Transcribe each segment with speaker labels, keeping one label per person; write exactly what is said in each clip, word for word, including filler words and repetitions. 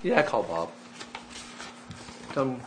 Speaker 1: Yeah, call Bob. Tell him.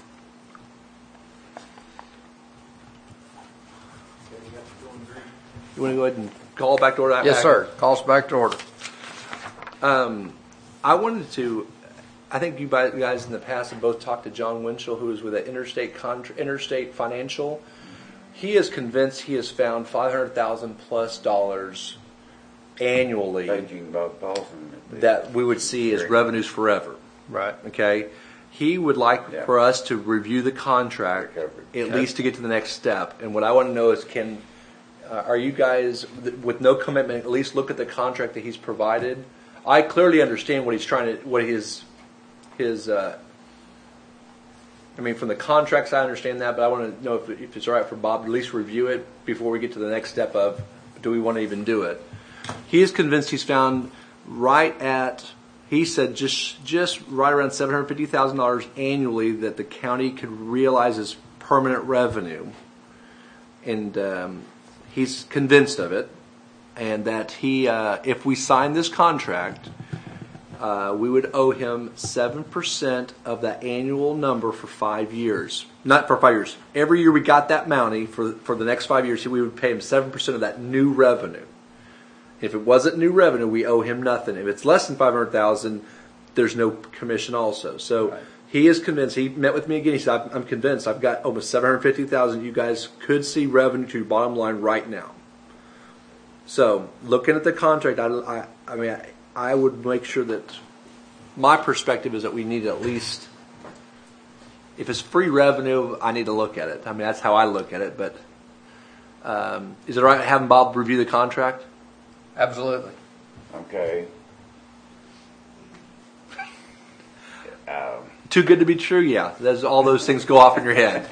Speaker 1: You want to go ahead and call back to order?
Speaker 2: Yes, sir. Call us back to order.
Speaker 1: Um, I wanted to. I think you guys in the past have both talked to John Winchell, who is with the Interstate Contra, Interstate Financial. He is convinced he has found five hundred thousand plus dollars annually that we would see as revenues forever.
Speaker 2: Right.
Speaker 1: Okay. He would like
Speaker 3: Yeah.
Speaker 1: for us to review the contract at
Speaker 2: Okay.
Speaker 1: least to get to the next step. And what I want to know is, can uh, are you guys with no commitment at least look at the contract that he's provided? I clearly understand what he's trying to, what his his. Uh, I mean, from the contracts, I understand that, but I want to know if, if it's all right for Bob to at least review it before we get to the next step of, do we want to even do it? He is convinced he's found right at, he said just just right around seven hundred fifty thousand dollars annually that the county could realize as permanent revenue. And um, he's convinced of it. And that he, uh, if we sign this contract, uh, we would owe him seven percent of that annual number for five years. Not for five years. Every year we got that money for, for the next five years, we would pay him seven percent of that new revenue. If it wasn't new revenue, we owe him nothing. If it's less than five hundred thousand dollars, there's no commission also. So right. He is convinced. He met with me again. He said, I'm, I'm convinced I've got almost seven hundred fifty thousand dollars. You guys could see revenue to your bottom line right now. So looking at the contract, I, I, I mean, I, I would make sure that my perspective is that we need at least, if it's free revenue, I need to look at it. I mean, that's how I look at it. But um, is it all right having Bob review the contract?
Speaker 2: Absolutely.
Speaker 3: Okay. Um,
Speaker 1: Too good to be true? Yeah. That's, all those things go off in your head.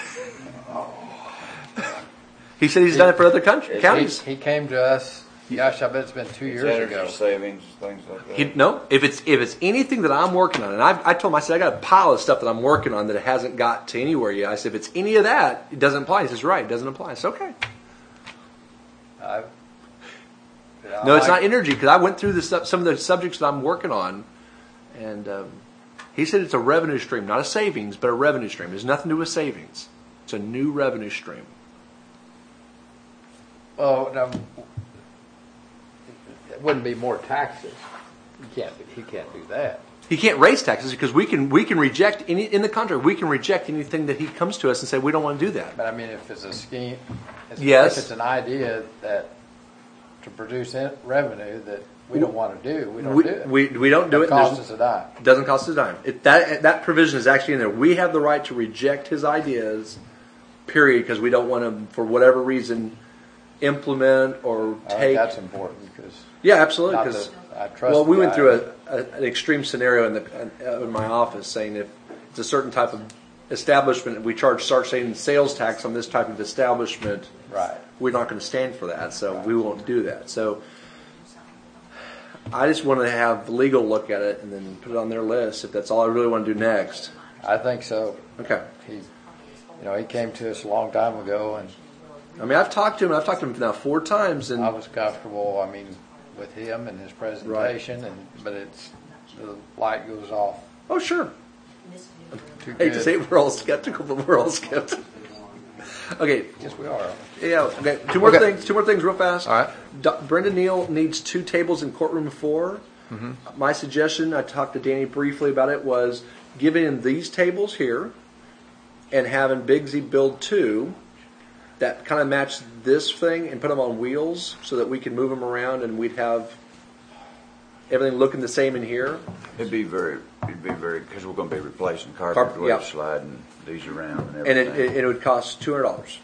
Speaker 1: He said he's
Speaker 2: he,
Speaker 1: done it for other countries, counties.
Speaker 2: He, he came to us, gosh, I bet it's been two years ago.
Speaker 3: Savings, things like that.
Speaker 1: He, no, if it's if it's anything that I'm working on, and I, I told him, I said, I got a pile of stuff that I'm working on that hasn't got to anywhere yet. I said, if it's any of that, it doesn't apply. He says, right, it doesn't apply. It's okay.
Speaker 2: I, I
Speaker 1: no, it's
Speaker 2: like,
Speaker 1: not energy, because I went through the, some of the subjects that I'm working on, and um, he said it's a revenue stream, not a savings, but a revenue stream. There's nothing to do with savings. It's a new revenue stream.
Speaker 2: Oh, no, it wouldn't be more taxes. You can't. He can't do that.
Speaker 1: He can't raise taxes because we can we can reject any in the contract. We can reject anything that he comes to us and say we don't want to do that.
Speaker 2: But I mean, if it's a scheme, if
Speaker 1: yes,
Speaker 2: it's an idea that to produce revenue that we don't want to do, we don't
Speaker 1: we,
Speaker 2: do it.
Speaker 1: We we don't do
Speaker 2: it.
Speaker 1: it.
Speaker 2: It costs us a dime.
Speaker 1: It doesn't cost us a dime. It, that that provision is actually in there. We have the right to reject his ideas, period, because we don't want to, for whatever reason, implement or
Speaker 2: I
Speaker 1: take.
Speaker 2: think that's important because
Speaker 1: yeah, absolutely. Because
Speaker 2: I trust.
Speaker 1: Well, we
Speaker 2: the
Speaker 1: went
Speaker 2: guy.
Speaker 1: through a, a, an extreme scenario in the in my office, saying if it's a certain type of establishment, we charge start saying sales tax on this type of establishment.
Speaker 2: Right.
Speaker 1: We're not going to stand for that, so right. we won't do that. So I just want to have legal look at it and then put it on their list if that's all I really want to do next.
Speaker 2: I think so.
Speaker 1: Okay.
Speaker 2: He, you know, he came to us a long time ago, and
Speaker 1: I mean, I've talked to him. I've talked to him now four times, and
Speaker 2: I was comfortable. I mean, with him and his presentation, right. and but it's the light goes off.
Speaker 1: Oh, sure.
Speaker 2: Too
Speaker 1: I hate to say we're all skeptical, but we're all skeptical. Okay.
Speaker 2: Yes, we are.
Speaker 1: Yeah. Okay. Two more
Speaker 2: okay.
Speaker 1: things. Two more things, real fast.
Speaker 2: All right.
Speaker 1: Do- Brenda Neal needs two tables in courtroom four. Mm-hmm. My suggestion, I talked to Danny briefly about it, was giving him these tables here, and having Bigsy build two that kind of match this thing, and put them on wheels so that we can move them around, and we'd have everything looking the same in here.
Speaker 3: It'd be very, it'd be very, because we're going to be replacing carpet,
Speaker 1: Carpet,
Speaker 3: we're
Speaker 1: yeah.
Speaker 3: sliding these around and
Speaker 1: And
Speaker 3: everything.
Speaker 1: it, it, it would cost two hundred dollars.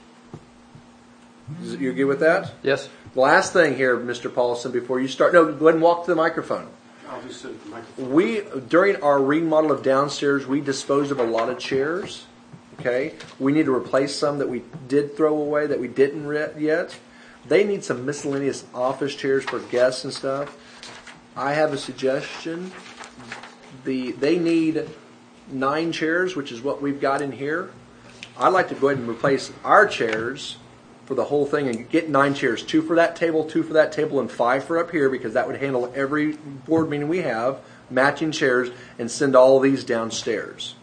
Speaker 1: You good with that?
Speaker 2: Yes.
Speaker 1: Last thing here, Mister Paulson, before you start. No, go ahead and walk to the microphone.
Speaker 4: I'll just sit at the microphone.
Speaker 1: We, during our remodel of downstairs, we disposed of a lot of chairs. Okay? We need to replace some that we did throw away that we didn't re- yet. They need some miscellaneous office chairs for guests and stuff. I have a suggestion. The They need nine chairs, which is what we've got in here. I'd like to go ahead and replace our chairs for the whole thing and get nine chairs. Two for that table, two for that table, and five for up here, because that would handle every board meeting we have. matching chairs, and send all of these downstairs.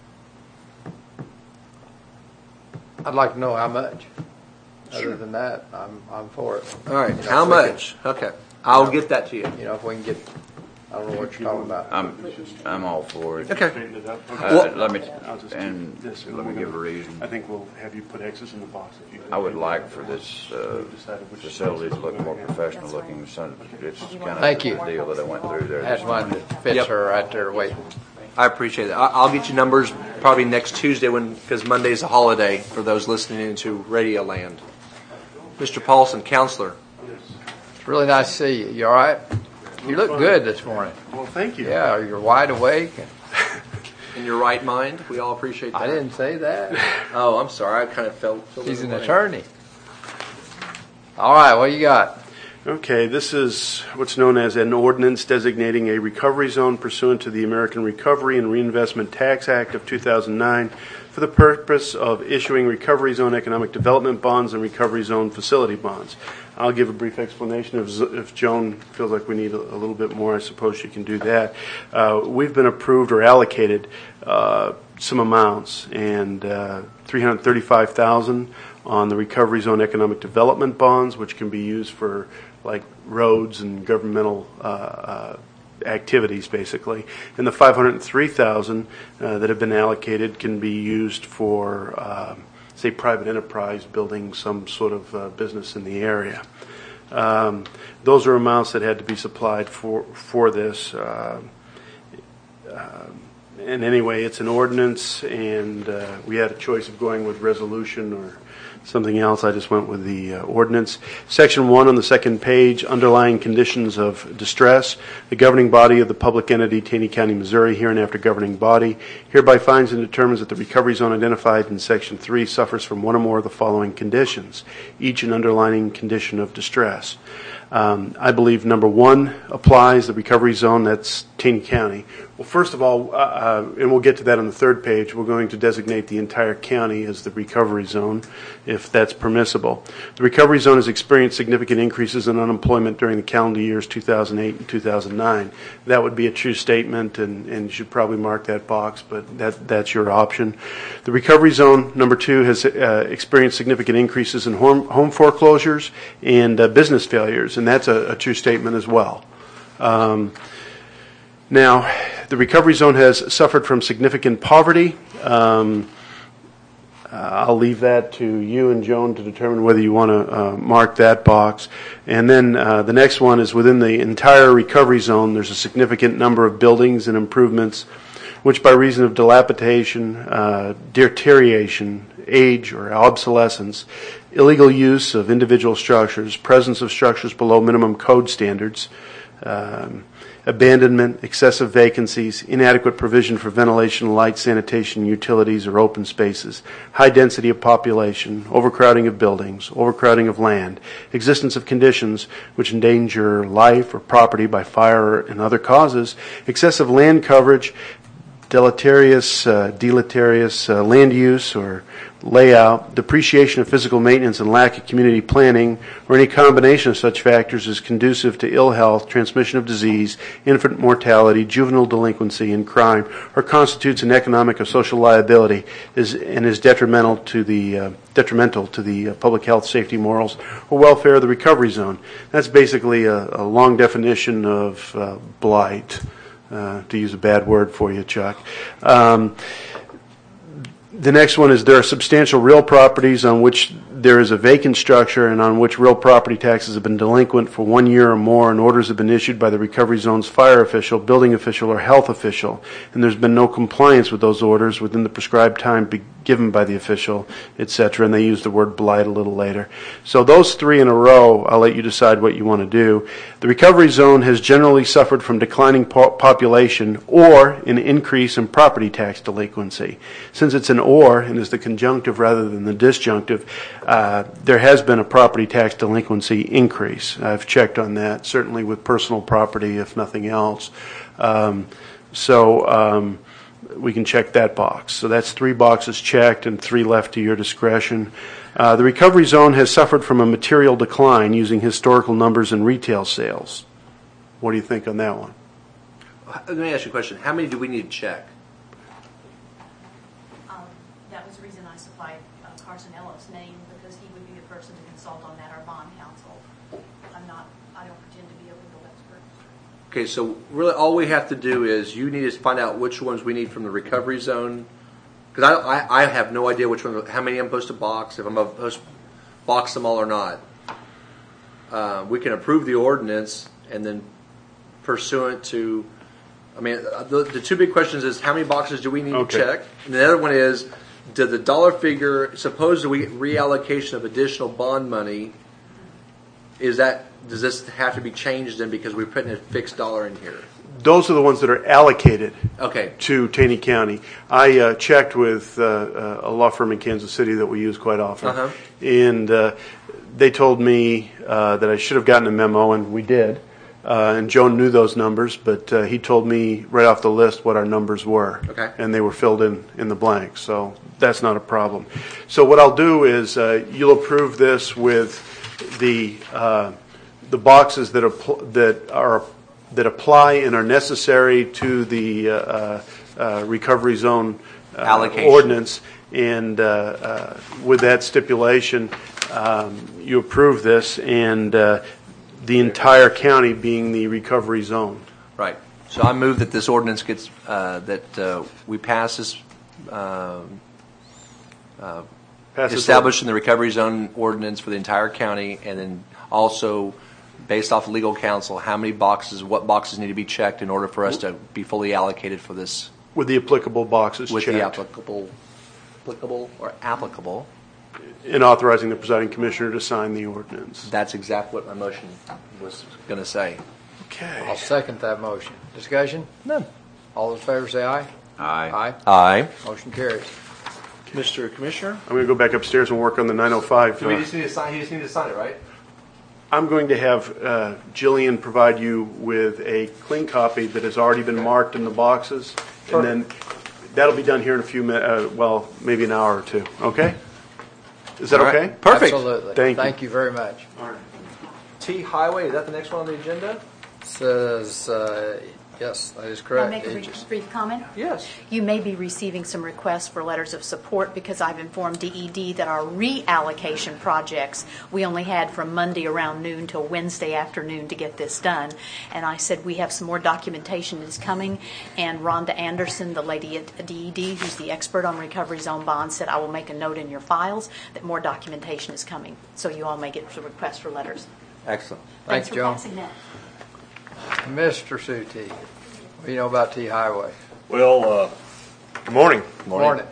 Speaker 2: I'd like to know how much. Other than that, I'm, I'm for it.
Speaker 1: All right,
Speaker 2: You know,
Speaker 1: how
Speaker 2: if we can-
Speaker 1: much? Okay, I'll get that to you.
Speaker 2: You know, if we can get, I don't know what you're talking about.
Speaker 3: I'm, I'm all for it.
Speaker 1: Okay.
Speaker 4: Straighten it up.
Speaker 3: Uh,
Speaker 4: Okay.
Speaker 3: let me,
Speaker 4: I'll just
Speaker 3: and
Speaker 4: do this,
Speaker 3: let me
Speaker 4: we're
Speaker 3: give a
Speaker 4: gonna-
Speaker 3: reason.
Speaker 4: I think we'll have you put X's in the box if you.
Speaker 3: I would like for this, uh,
Speaker 4: We've decided which-
Speaker 3: facility to look more professional looking. So it's kind
Speaker 2: Thank
Speaker 3: of
Speaker 2: you.
Speaker 3: the deal that I went through there.
Speaker 2: That's one that fits
Speaker 1: Yep.
Speaker 2: her right there waiting.
Speaker 1: I appreciate it. I- I'll get you numbers probably next Tuesday when, because Monday's a holiday for those listening into Radio Land. Mister Paulson, counselor.
Speaker 2: It's really nice to see you. You all right? You look good this morning.
Speaker 4: Well, thank you.
Speaker 2: Yeah, you're wide awake.
Speaker 1: In your right mind, we all appreciate that.
Speaker 2: I didn't say that.
Speaker 1: Oh, I'm sorry. I kind of felt. felt
Speaker 2: He's
Speaker 1: it
Speaker 2: an
Speaker 1: away.
Speaker 2: attorney. All right, what you got?
Speaker 4: Okay, this is what's known as an ordinance designating a recovery zone pursuant to the American Recovery and Reinvestment Tax Act of two thousand nine for the purpose of issuing recovery zone economic development bonds and recovery zone facility bonds. I'll give a brief explanation. If, Z- if Joan feels like we need a, a little bit more, I suppose she can do that. Uh, we've been approved or allocated uh, some amounts, and uh, three hundred thirty-five thousand dollars on the recovery zone economic development bonds, which can be used for like roads and governmental uh, uh, activities, basically. And the five hundred three thousand dollars uh, that have been allocated can be used for, uh, say, private enterprise building some sort of uh, business in the area. Um, those are amounts that had to be supplied for for this. Uh, uh, and anyway, it's an ordinance, and uh, we had a choice of going with resolution or something else. I just went with the uh, ordinance. Section one on the second page, underlying conditions of distress. The governing body of the public entity, Taney County, Missouri, hereinafter governing body, hereby finds and determines that the recovery zone identified in Section three suffers from one or more of the following conditions, each an underlying condition of distress. Um, I believe number one applies, the recovery zone, that's Taney County. Well, first of all, uh, uh, and we'll get to that on the third page, we're going to designate the entire county as the recovery zone, if that's permissible. The recovery zone has experienced significant increases in unemployment during the calendar years two thousand eight and two thousand nine. That would be a true statement, and, and you should probably mark that box, but that, that's your option. The recovery zone, number two, has uh, experienced significant increases in home, home foreclosures and uh, business failures, and that's a, a true statement as well. Um, now, the recovery zone has suffered from significant poverty. Um, uh, I'll leave that to you and Joan to determine whether you want to uh, mark that box. And then uh, the next one is within the entire recovery zone, there's a significant number of buildings and improvements which by reason of dilapidation, uh, deterioration, age or obsolescence, illegal use of individual structures, presence of structures below minimum code standards, um, abandonment, excessive vacancies, inadequate provision for ventilation, light, sanitation, utilities, or open spaces, high density of population, overcrowding of buildings, overcrowding of land, existence of conditions which endanger life or property by fire and other causes, excessive land coverage, deleterious, uh, deleterious uh, land use or layout, depreciation of physical maintenance and lack of community planning, or any combination of such factors is conducive to ill health, transmission of disease, infant mortality, juvenile delinquency, and crime, or constitutes an economic or social liability is, and is detrimental to the uh, detrimental to the uh, public health, safety, morals, or welfare of the recovery zone. That's basically a, a long definition of uh, blight. Uh, to use a bad word for you, Chuck. Um, the next one is there are substantial real properties on which there is a vacant structure and on which real property taxes have been delinquent for one year or more, and orders have been issued by the recovery zone's fire official, building official, or health official, and there's been no compliance with those orders within the prescribed time be given by the official, et cetera, and they use the word blight a little later. So those three in a row, I'll let you decide what you want to do. The recovery zone has generally suffered from declining po- population or an increase in property tax delinquency. Since it's an or and is the conjunctive rather than the disjunctive, uh, there has been a property tax delinquency increase. I've checked on that, certainly with personal property, if nothing else. Um, so um, we can check that box. So that's three boxes checked and three left to your discretion. Uh, the recovery zone has suffered from a material decline using historical numbers in retail sales. What do you think on that one?
Speaker 1: Let me ask you a question. How many do we need to check?
Speaker 5: Um, that was the reason I supplied uh, Carson Ellis' name, because he would be the person to consult on that, our bond counsel. I'm not, I don't pretend to be a legal expert.
Speaker 1: Okay, so really all we have to do is you need to find out which ones we need from the recovery zone. Because I, I, I have no idea which one, how many I'm supposed to box, if I'm supposed to box them all or not. Uh, we can approve the ordinance and then pursuant to, I mean, the, the two big questions is how many boxes do we need
Speaker 4: Okay.
Speaker 1: to check? And the other one is, did the dollar figure, suppose we reallocation of additional bond money, is that, does this have to be changed then because we're putting a fixed dollar in here?
Speaker 4: Those are the ones that are allocated
Speaker 1: Okay.
Speaker 4: to Taney County. I uh, checked with uh, uh, a law firm in Kansas City that we use quite often,
Speaker 1: Uh-huh.
Speaker 4: and uh, they told me uh, that I should have gotten a memo, and we did. Uh, and Joan knew those numbers, but uh, he told me right off the list what our numbers were,
Speaker 1: Okay.
Speaker 4: and they were filled in in the blanks. So that's not a problem. So what I'll do is uh, you'll approve this with the uh, the boxes that apl- that are that apply and are necessary to the uh, uh, uh, recovery zone uh,
Speaker 1: Allocation.
Speaker 4: ordinance, and uh, uh, with that stipulation, um, you approve this, and uh, the entire county being the recovery zone.
Speaker 1: Right. So I move that this ordinance gets, uh, that uh, we pass this, um, uh,
Speaker 4: Pass this
Speaker 1: establishing the recovery zone ordinance for the entire county, and then also, based off legal counsel, how many boxes, what boxes need to be checked in order for us to be fully allocated for this,
Speaker 4: with the applicable boxes
Speaker 1: with
Speaker 4: checked,
Speaker 1: the applicable, applicable or applicable.
Speaker 4: and authorizing the presiding commissioner to sign the ordinance.
Speaker 1: That's exactly what my motion was going to say.
Speaker 4: Okay.
Speaker 2: I'll second that motion. Discussion?
Speaker 1: None.
Speaker 2: All in favor say aye.
Speaker 3: Aye.
Speaker 2: Aye.
Speaker 1: Aye.
Speaker 2: Motion carries.
Speaker 1: Mister Commissioner?
Speaker 4: I'm going to go back upstairs and work on the nine oh five.
Speaker 1: Do we just need to sign, he just need to sign it, right?
Speaker 4: I'm going to have uh, Jillian provide you with a clean copy that has already been marked in the boxes, and then that'll be done here in a few minutes, uh, well, maybe an hour or two. Okay? Is that
Speaker 1: All right.
Speaker 4: okay?
Speaker 1: Perfect.
Speaker 2: Absolutely.
Speaker 4: Thank you.
Speaker 2: Thank you very much.
Speaker 1: T Highway, is that the next one on the agenda?
Speaker 2: Says, uh, yes, that is
Speaker 5: Can I
Speaker 2: correct.
Speaker 5: make a
Speaker 2: It
Speaker 5: brief-
Speaker 2: just-
Speaker 5: brief comment?
Speaker 1: Yes.
Speaker 5: You may be receiving some requests for letters of support because I've informed D E D that our reallocation projects, we only had from Monday around noon till Wednesday afternoon to get this done. And I said we have some more documentation is coming. And Rhonda Anderson, the lady at D E D, who's the expert on recovery zone bonds, said I will make a note in your files that more documentation is coming. So you all may get some requests for letters.
Speaker 1: Excellent.
Speaker 2: Thanks,
Speaker 5: Thanks for
Speaker 2: Joan.
Speaker 5: passing that.
Speaker 2: Mister Suti, what do you know about T Highway?
Speaker 6: Well, uh, good morning.
Speaker 2: Morning.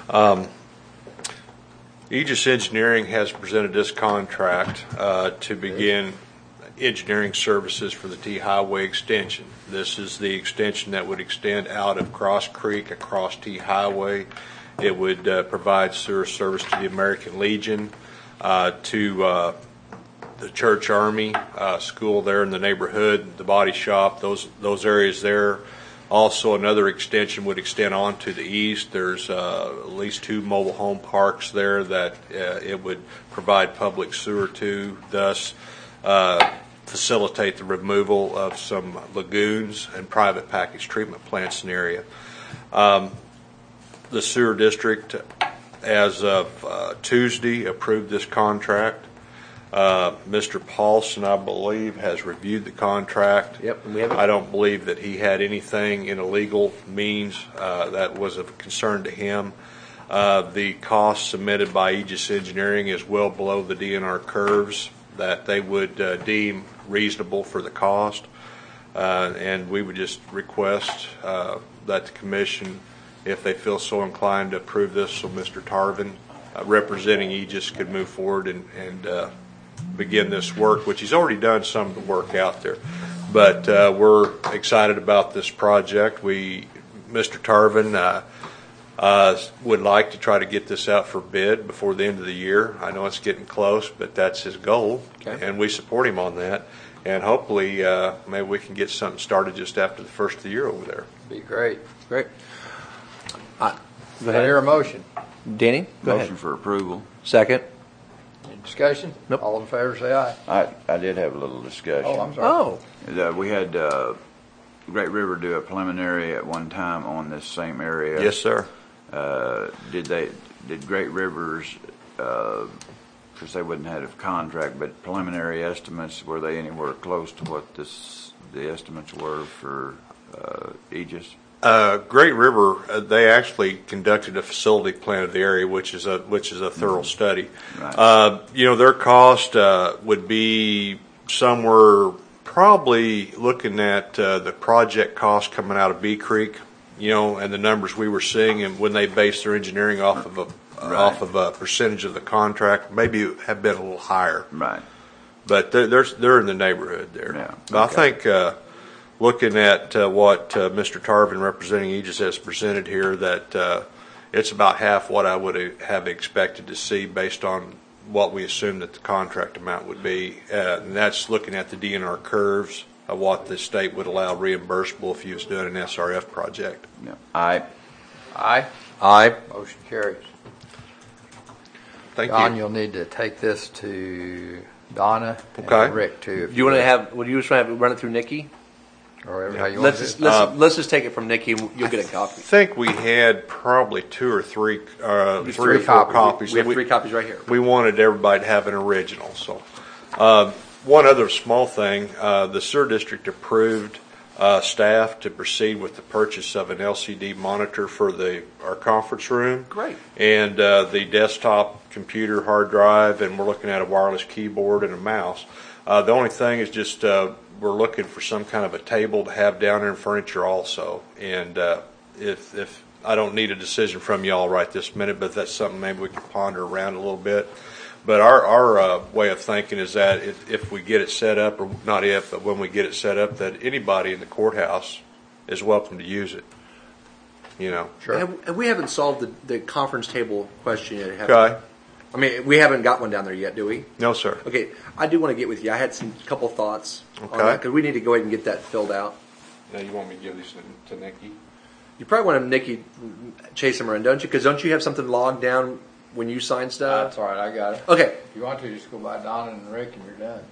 Speaker 6: Aegis Engineering has presented this contract uh, to begin engineering services for the T Highway extension. This is the extension that would extend out of Cross Creek across T Highway. It would uh, provide sewer service to the American Legion, uh, to uh, the Church Army uh, school there in the neighborhood, the body shop, those those areas there. Also, another extension would extend on to the east. There's uh, at least two mobile home parks there that uh, it would provide public sewer to, thus uh, facilitate the removal of some lagoons and private package treatment plants in the area. Um, the sewer district, as of uh, Tuesday, approved this contract. Uh, Mister Paulson, I believe, has reviewed the contract.
Speaker 1: Yep, and we haven't-
Speaker 6: I don't believe that he had anything in illegal means uh, that was of concern to him. Uh, the cost submitted by Aegis Engineering is well below the D N R curves that they would uh, deem reasonable for the cost. Uh, and we would just request uh, that the commission, if they feel so inclined, to approve this so Mister Tarvin, uh, representing Aegis, could move forward and, and uh, begin this work, which he's already done some of the work out there. But uh, we're excited about this project. We, Mister Tarvin, uh, uh, would like to try to get this out for bid before the end of the year. I know it's getting close, but that's his goal,
Speaker 1: Okay.
Speaker 6: and we support him on that. And hopefully, uh, maybe we can get something started just after the first of the year over there.
Speaker 2: Be great.
Speaker 1: Great. Uh, go
Speaker 2: Do I hear a
Speaker 1: ahead.
Speaker 2: motion?
Speaker 1: Danny, go
Speaker 3: Motion
Speaker 1: ahead.
Speaker 3: for approval.
Speaker 1: Second.
Speaker 2: Any discussion?
Speaker 1: Nope.
Speaker 2: All in favor say aye.
Speaker 3: I, I did have a little discussion.
Speaker 2: Oh, I'm sorry.
Speaker 1: Oh.
Speaker 3: Uh, we had uh, Great River do a preliminary at one time on this same area?
Speaker 6: Yes, sir.
Speaker 3: Uh, did they, did Great Rivers, uh, because they wouldn't have a contract, but preliminary estimates, were they anywhere close to what this, the estimates were for uh, Aegis?
Speaker 6: Uh, Great River, uh, they actually conducted a facility plan of the area, which is a which is a thorough study.
Speaker 3: Right.
Speaker 6: Uh, you know, their cost uh, would be somewhere probably looking at uh, the project cost coming out of Bee Creek, you know, and the numbers we were seeing, and when they based their engineering off of a
Speaker 3: Right.
Speaker 6: off of a percentage of the contract, maybe have been a little higher.
Speaker 3: Right.
Speaker 6: But they're they're, they're in the neighborhood there.
Speaker 3: Yeah,
Speaker 6: But I
Speaker 3: okay.
Speaker 6: think uh, looking at uh, what uh, Mister Tarvin representing Aegis has presented here, that uh, it's about half what I would have expected to see based on what we assumed that the contract amount would be. Uh, and that's looking at the D N R curves of what the state would allow reimbursable if you was doing an S R F project.
Speaker 3: Yeah. Aye.
Speaker 2: Aye.
Speaker 1: Aye.
Speaker 2: Motion carries.
Speaker 6: Thank
Speaker 2: Don,
Speaker 6: you.
Speaker 2: you'll need to take this to Donna
Speaker 6: Okay.
Speaker 2: and Rick too. if
Speaker 1: Do you want to
Speaker 2: will.
Speaker 1: have? Would you just want to have, run it through Nikki?
Speaker 2: Or how you want
Speaker 1: Let's
Speaker 2: to
Speaker 1: just
Speaker 2: do it?
Speaker 1: let's,
Speaker 6: Uh,
Speaker 1: let's just take it from Nikki, and you'll get a
Speaker 6: I
Speaker 1: copy.
Speaker 6: think we had probably two or three, uh, three,
Speaker 2: Three
Speaker 6: or four
Speaker 2: copies.
Speaker 6: copies.
Speaker 1: We have
Speaker 6: that
Speaker 1: three copies right here.
Speaker 6: we wanted everybody to have an original. So, um, one other small thing: uh, the sewer district approved uh, staff to proceed with the purchase of an L C D monitor for the our conference room.
Speaker 1: Great.
Speaker 6: And uh, the desktop computer hard drive, and we're looking at a wireless keyboard and a mouse. Uh, the only thing is just uh, we're looking for some kind of a table to have down there in furniture also. And uh, if if I don't need a decision from y'all right this minute, but that's something maybe we can ponder around a little bit. But our our uh, way of thinking is that if, if we get it set up, or not if, but when we get it set up, that anybody in the courthouse is welcome to use it. You know.
Speaker 2: Sure.
Speaker 1: Have, and we haven't solved the, the conference table question yet, have we?
Speaker 6: Okay.
Speaker 1: I mean, we haven't got one down there yet, do we?
Speaker 6: No, sir.
Speaker 1: Okay, I do want to get with you. I had some couple thoughts on
Speaker 6: Okay.
Speaker 1: that because we need to go ahead and get that filled out.
Speaker 6: Now you want me to give these to, to Nikki?
Speaker 1: You probably want to Nikki chase him around, don't you? Because don't you have something logged down when you sign stuff?
Speaker 2: That's all right. I got it.
Speaker 1: Okay.
Speaker 2: If you want to, just go by Donna and Rick, and you're done.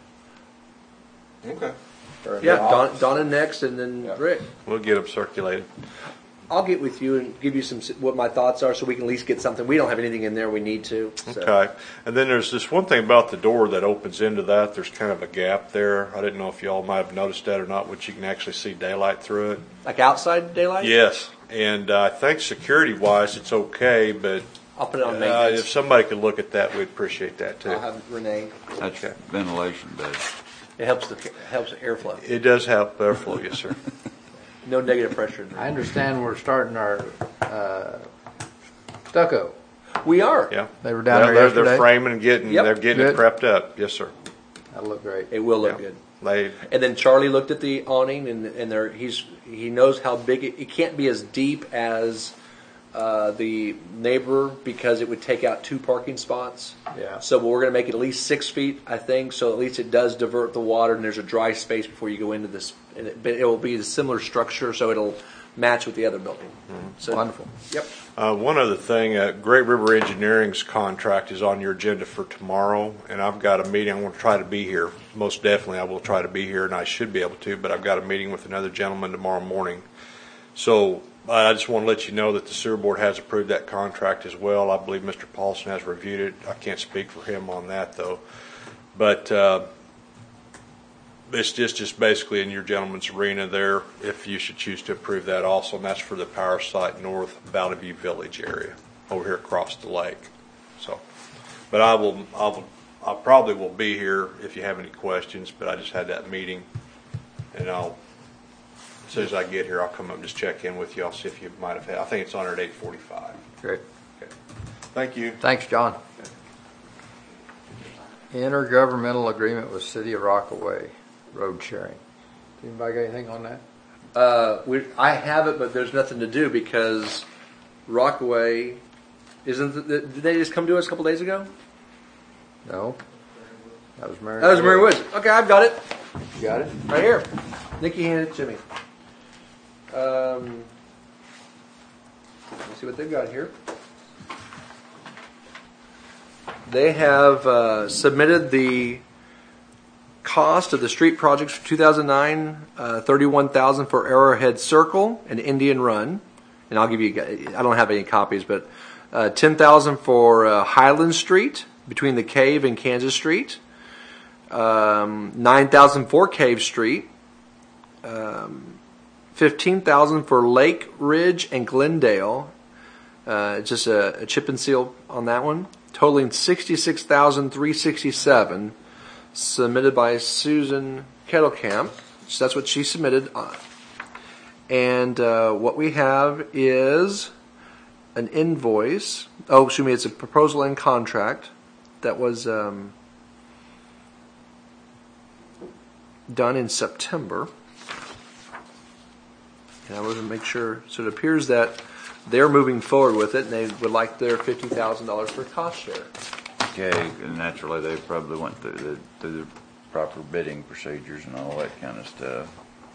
Speaker 6: Okay.
Speaker 2: Or in
Speaker 1: Yeah,
Speaker 2: the
Speaker 1: Don,
Speaker 2: office.
Speaker 1: Donna next, and then
Speaker 2: Yeah.
Speaker 1: Rick.
Speaker 6: We'll get them circulated.
Speaker 1: I'll get with you and give you some what my thoughts are, so we can at least get something. We don't have anything in there we need to. So.
Speaker 6: Okay. And then there's this one thing about the door that opens into that. There's kind of a gap there. I didn't know if y'all might have noticed that or not, which you can actually see daylight through it.
Speaker 1: Like outside daylight?
Speaker 6: Yes. And uh, I think security-wise, it's okay, but
Speaker 1: I'll put it on
Speaker 6: uh,
Speaker 1: maintenance.
Speaker 6: if somebody could look at that, we'd appreciate that too.
Speaker 1: I'll have Renee.
Speaker 3: That's
Speaker 6: Okay.
Speaker 3: ventilation bed.
Speaker 1: It helps the helps the airflow.
Speaker 6: It does help airflow, yes, sir.
Speaker 1: No negative pressure in
Speaker 2: I
Speaker 1: there.
Speaker 2: understand we're starting our uh, stucco.
Speaker 1: We are.
Speaker 6: Yeah.
Speaker 2: They were down
Speaker 6: They're,
Speaker 2: there
Speaker 6: they're,
Speaker 2: yesterday.
Speaker 6: they're framing and getting,
Speaker 1: Yep.
Speaker 6: they're getting it
Speaker 2: Good.
Speaker 6: prepped up. Yes, sir.
Speaker 2: That'll look great.
Speaker 1: It will look
Speaker 6: Yeah.
Speaker 1: good.
Speaker 6: They,
Speaker 1: And then Charlie looked at the awning, and and there he's he knows how big it, it can't be as deep as uh, the neighbor because it would take out two parking spots.
Speaker 2: Yeah.
Speaker 1: So we're going to make it at least six feet, I think. So at least it does divert the water, and there's a dry space before you go into this. And it, but it will be a similar structure, so it'll match with the other building. So
Speaker 2: Wonderful.
Speaker 1: Yep.
Speaker 6: Uh, one other thing, uh, Great River Engineering's contract is on your agenda for tomorrow, and I've got a meeting. I'm going to try to be here. Most definitely, I will try to be here, and I should be able to. But I've got a meeting with another gentleman tomorrow morning. So uh, I just want to let you know that the sewer board has approved that contract as well. I believe Mister Paulson has reviewed it. I can't speak for him on that though, but. Uh, It's just, just basically in your gentleman's arena there, if you should choose to approve that also, and that's for the power site north Valley Village area, over here across the lake. So, but I will, I will, I probably will be here if you have any questions, but I just had that meeting, and I'll, as soon as I get here, I'll come up and just check in with you. I'll see if you might have had, I think it's on at eight forty-five.
Speaker 2: Great.
Speaker 6: Okay. Thank you.
Speaker 2: Thanks, John. Intergovernmental agreement with City of Rockaway, road sharing. Anybody got anything on that?
Speaker 1: Uh, we, I have it, but there's nothing to do because Rockaway isn't. The, did they just come to us a couple days ago?
Speaker 2: No. That was Mary.
Speaker 1: That was Mary Woods. Okay, I've got it
Speaker 2: You got it?
Speaker 1: right here. Nikki handed it to me. Um, let's see what they've got here. They have uh, submitted the cost of the street projects for two thousand nine, uh, thirty-one thousand for Arrowhead Circle and Indian Run. And I'll give you, I don't have any copies, but uh, ten thousand for uh, Highland Street between the Cave and Kansas Street. Um, nine thousand for Cave Street. Um, fifteen thousand for Lake Ridge and Glendale. Uh, just a, a chip and seal on that one, totaling sixty-six thousand three hundred sixty-seven, submitted by Susan Kettlecamp. So that's what she submitted. And uh, what we have is an invoice. Oh, excuse me, it's a proposal and contract that was um, done in September. And I want to make sure. So it appears that they're moving forward with it, and they would like their fifty thousand dollars for cost share.
Speaker 3: Okay, and naturally, they probably went through the, through the proper bidding procedures and all that kind of stuff.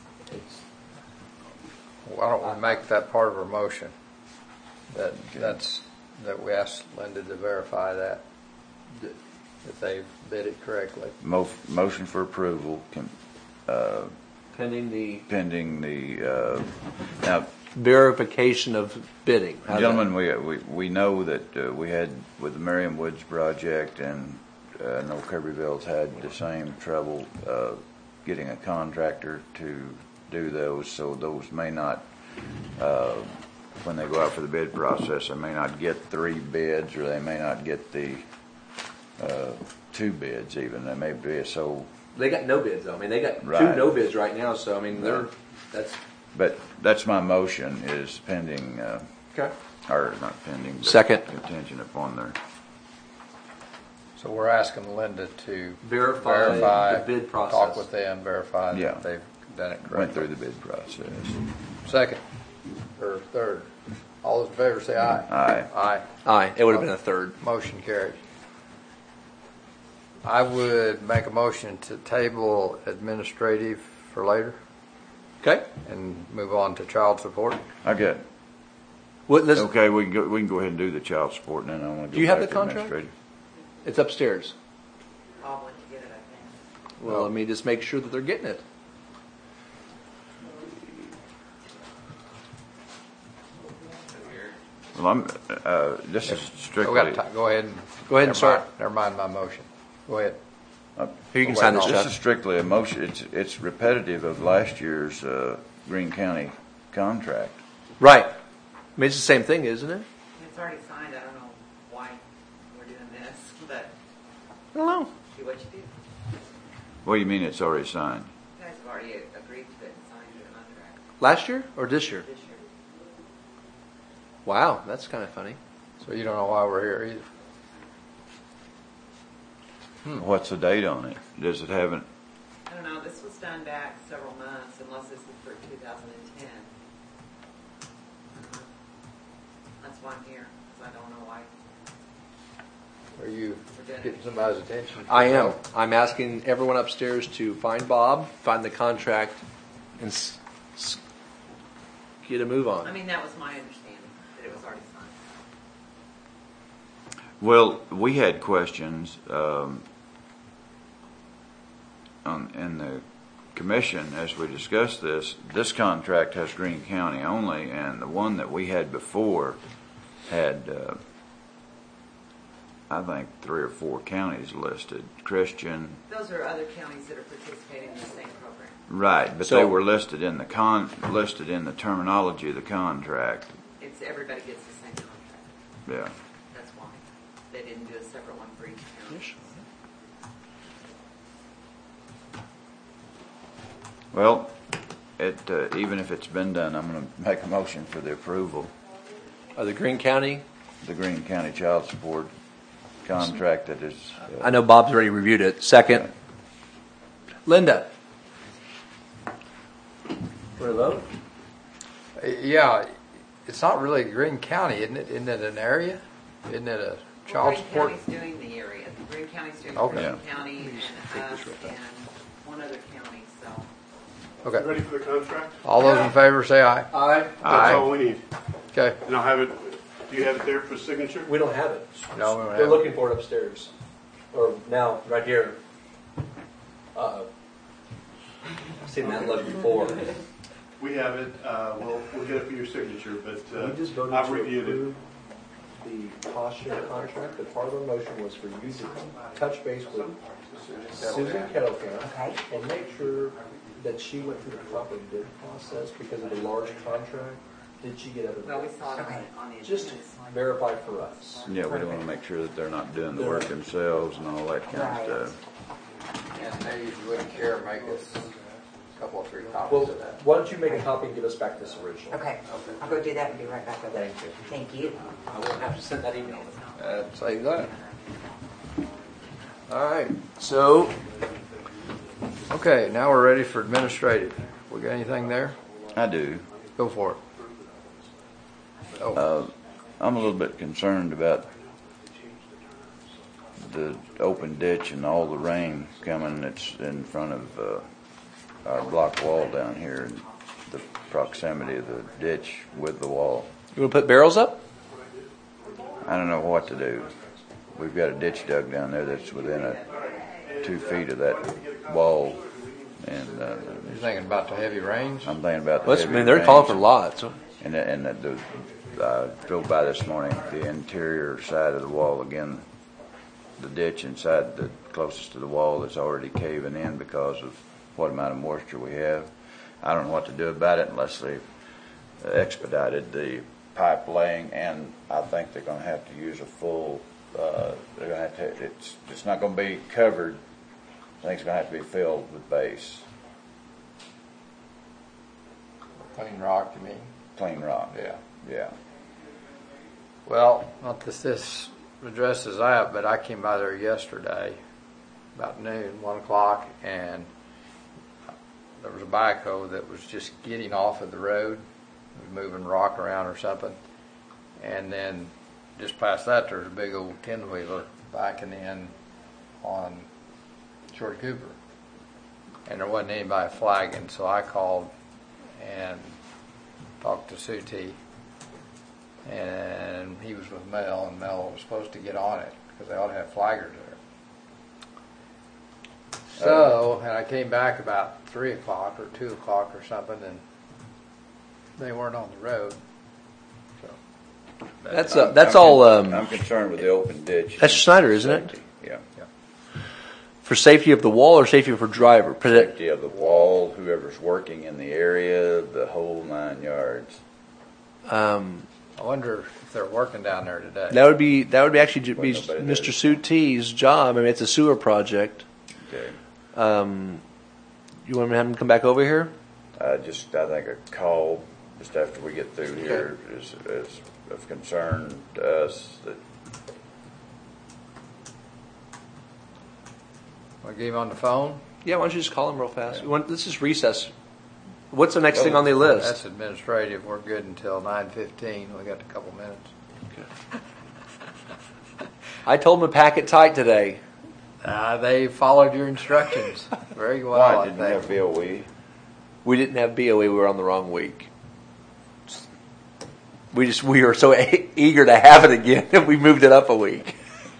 Speaker 2: Why don't we make that part of our motion? That, that's, that we ask Linda to verify that, that they bid it correctly.
Speaker 3: Mo- motion for approval, can, uh,
Speaker 1: Pending the
Speaker 3: pending the, uh, now,
Speaker 1: verification of bidding. How's
Speaker 3: gentlemen, we, we, we know that uh, we had with the Merriam Woods project, and uh, I know Kirbyville's had the same trouble uh, getting a contractor to do those, so those may not, uh, when they go out for the bid process, they may not get three bids, or they may not get the uh, two bids even. They may be so.
Speaker 1: They got no bids though. I mean, they got
Speaker 3: Right.
Speaker 1: two no bids right now. So I mean, they're that's
Speaker 3: But that's my motion, is pending, uh,
Speaker 1: okay.
Speaker 3: or not pending, but
Speaker 1: Second.
Speaker 3: contingent upon their.
Speaker 2: So we're asking Linda to
Speaker 1: Verify
Speaker 2: verify
Speaker 1: the bid process.
Speaker 2: Talk with them, verify
Speaker 3: Yeah.
Speaker 2: that they've done it correctly.
Speaker 3: Went through the bid process.
Speaker 2: Second, or third. All those in favor say aye.
Speaker 3: Aye.
Speaker 2: Aye.
Speaker 1: Aye. It would have been a third.
Speaker 2: Motion carries. I would make a motion to table administrative for later
Speaker 1: Okay.
Speaker 2: and move on to child support.
Speaker 3: I get.
Speaker 1: What, this,
Speaker 3: Okay, we can go. We can go ahead and do the child support, and then I want to go.
Speaker 1: Do you have
Speaker 3: back
Speaker 1: the
Speaker 3: to
Speaker 1: contract?
Speaker 3: administrative.
Speaker 1: It's upstairs.
Speaker 7: I'll want to get it, I think.
Speaker 1: Well, let me just make sure that they're getting it.
Speaker 3: Well, I'm. Uh, this is
Speaker 2: We
Speaker 3: strictly.
Speaker 2: got time. Go ahead and.
Speaker 1: Go ahead and
Speaker 2: never
Speaker 1: start.
Speaker 2: mind- Never mind my motion. Go ahead.
Speaker 3: uh,
Speaker 1: Here, you can
Speaker 2: Wait,
Speaker 1: sign this,
Speaker 2: no.
Speaker 3: This
Speaker 1: Chuck.
Speaker 3: is strictly a motion. It's it's repetitive of last year's uh, Greene County contract.
Speaker 1: Right. I mean, it's the same thing, isn't it?
Speaker 7: It's already signed, I don't know why we're doing this, but
Speaker 1: I don't know.
Speaker 7: do what you do.
Speaker 3: What do you mean it's already signed?
Speaker 7: You guys have already agreed to it and signed the contract
Speaker 1: Last year or this year?
Speaker 7: this year.
Speaker 1: Wow, that's kind of funny.
Speaker 2: So you don't know why we're here either.
Speaker 1: Hmm.
Speaker 3: What's the date on it? Does it have an?
Speaker 7: I don't know, this was done back several months, unless this is for two thousand ten. That's why I'm here, because I don't know why.
Speaker 2: Are you
Speaker 7: We're doing
Speaker 2: getting
Speaker 7: it.
Speaker 2: somebody's attention?
Speaker 1: I am. I'm asking everyone upstairs to find Bob, find the contract, and s- s- get a move on.
Speaker 7: I mean, that was my understanding, that it was already signed.
Speaker 3: Well, we had questions um, on in the commission as we discussed this. This contract has Greene County only, and the one that we had before had, uh, I think, three or four counties listed. Christian,
Speaker 7: Those are other counties that are participating in the same program.
Speaker 3: right? But
Speaker 1: So-
Speaker 3: they were listed in the con listed in the terminology of the contract.
Speaker 7: It's, everybody gets the same contract.
Speaker 3: Yeah.
Speaker 7: That's why. They didn't do a separate one for each county.
Speaker 3: Well, it uh, even if it's been done, I'm going to make a motion for the approval.
Speaker 1: Uh, the Greene County.
Speaker 3: The Greene County Child Support contract that is. Uh,
Speaker 1: I know Bob's already reviewed it. Second. Linda. For a vote?
Speaker 2: Uh, Yeah, it's not really Greene County, isn't it? Isn't it an area? Isn't it a
Speaker 7: Well,
Speaker 2: child
Speaker 7: Greene
Speaker 2: support?
Speaker 7: County's doing the area. Green County's doing
Speaker 2: Okay.
Speaker 7: Green County and us and one other county, so.
Speaker 2: Okay.
Speaker 4: Ready for the contract?
Speaker 2: All those in favor say aye.
Speaker 1: Aye.
Speaker 4: That's
Speaker 2: Aye.
Speaker 4: all we need.
Speaker 2: Okay.
Speaker 4: And I'll have it, do you have it there for signature?
Speaker 1: We don't have it.
Speaker 2: No, we don't
Speaker 1: They're
Speaker 2: have it.
Speaker 1: looking for it upstairs. Or now, right here. Uh-oh. I've seen that look before.
Speaker 4: We have it. Uh, we'll, we'll get it for your signature, but uh,
Speaker 1: We just voted
Speaker 4: I've
Speaker 1: to
Speaker 4: reviewed it.
Speaker 1: approve the cost share contract, but part of our motion was for you to touch base with Susan Kettlecamp
Speaker 8: Okay.
Speaker 1: and make sure that she went through the proper bid process because of the large contract. Did she get everything?
Speaker 7: Well, we saw it
Speaker 8: Okay.
Speaker 7: on the
Speaker 1: Just
Speaker 7: agenda.
Speaker 1: verify for us.
Speaker 3: Yeah, we don't want to make sure that they're not doing the work themselves and all that kind
Speaker 8: Right.
Speaker 3: of stuff.
Speaker 2: And maybe if you wouldn't care, make us a couple or three copies
Speaker 1: Well,
Speaker 2: of that.
Speaker 1: why don't you make a copy and give us back this original?
Speaker 8: Okay, I'll go do that and be right back with it.
Speaker 1: Thank you.
Speaker 8: Thank you.
Speaker 1: I won't have to send that email.
Speaker 2: Uh, say that. All right.
Speaker 1: So,
Speaker 2: Okay, now we're ready for administrative. We got anything there?
Speaker 3: I do.
Speaker 2: Go for it. Oh,
Speaker 3: Uh, I'm a little bit concerned about the open ditch and all the rain coming that's in front of uh, our block wall down here, and the proximity of the ditch with the wall.
Speaker 1: you want to put barrels up?
Speaker 3: I don't know what to do. We've got a ditch dug down there that's within a two feet of that wall, and uh,
Speaker 2: you're thinking about the heavy rains?
Speaker 3: I'm thinking about the
Speaker 1: Well, I
Speaker 3: heavy
Speaker 1: mean, they're calling for
Speaker 3: rains.
Speaker 1: lots.
Speaker 3: And the, and the, the I drove by this morning, the interior side of the wall again, the ditch inside the closest to the wall is already caving in because of what amount of moisture we have. I don't know what to do about it unless they expedited the pipe laying, and I think they're going to have to use a full. Uh, they're going to have to. It's it's not going to be covered. I think it's going to have to be filled with base,
Speaker 2: Clean rock, you mean?
Speaker 3: clean rock.
Speaker 2: Yeah.
Speaker 3: Yeah.
Speaker 2: Well, not that this addresses that, but I came by there yesterday about noon, one o'clock, and there was a backhoe that was just getting off of the road, moving rock around or something. And then just past that, there's a big old ten-wheeler backing in on Short Cooper. And there wasn't anybody flagging, so I called and talked to Sue T. And he was with Mel, and Mel was supposed to get on it because they ought to have flaggers there. So, and I came back about three o'clock or two o'clock or something, and they weren't on the road. So
Speaker 1: That's uh, that's all. Um,
Speaker 3: I'm concerned with the open ditch.
Speaker 1: That's Schneider, isn't it?
Speaker 3: Safety, yeah.
Speaker 1: for safety of the wall or safety for driver? Protect-
Speaker 3: Safety of the wall, whoever's working in the area, the whole nine yards.
Speaker 1: Um,
Speaker 2: I wonder if they're working down there today.
Speaker 1: that would be that would be actually be
Speaker 3: Well, nobody
Speaker 1: Mister
Speaker 3: knows.
Speaker 1: Sutti's job. I mean, it's a sewer project.
Speaker 3: Okay.
Speaker 1: Um, you want me to have him come back over here?
Speaker 3: Uh, just, I think a call just after we get through here is, is of concern to us that
Speaker 2: I gave him on the phone.
Speaker 1: Yeah, why don't you just call him real fast? We want, let's just recess. What's the next thing on the list?
Speaker 2: That's administrative. We're good until nine fifteen. We got a couple minutes.
Speaker 1: I told him to pack it tight today.
Speaker 2: Uh, they followed your instructions very well.
Speaker 3: why
Speaker 2: I
Speaker 3: didn't
Speaker 2: think.
Speaker 3: have Bill we
Speaker 1: We didn't have B O E. We were on the wrong week. We just we were so e- eager to have it again that we moved it up a week.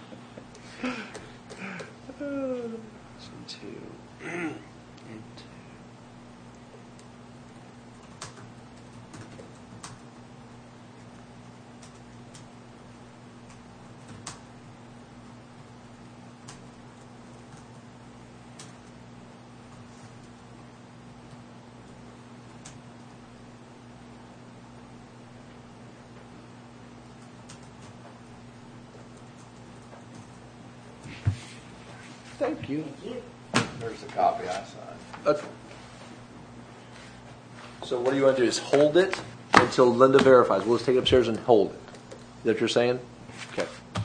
Speaker 1: Thank you.
Speaker 2: There's the copy I signed.
Speaker 1: Okay. So what do you want to do? Is hold it until Linda verifies. We'll just take it upstairs and hold it. Is that what you're saying? Okay.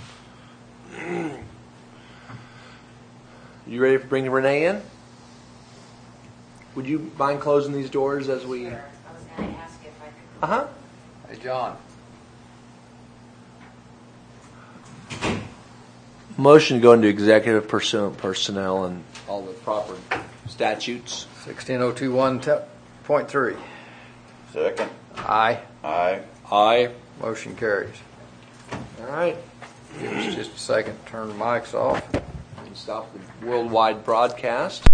Speaker 1: You ready to bring Renee in? Would you mind closing these doors as we?
Speaker 8: I was going to ask if I could.
Speaker 1: Uh huh.
Speaker 2: Hey, John.
Speaker 1: Motion to go into executive pursuant personnel and all the proper statutes.
Speaker 2: sixteen oh two one point three.
Speaker 3: second.
Speaker 2: Aye.
Speaker 3: Aye.
Speaker 1: Aye.
Speaker 2: Motion carries.
Speaker 1: All right.
Speaker 2: Give us just a second to turn the mics off.
Speaker 1: And stop the worldwide broadcast.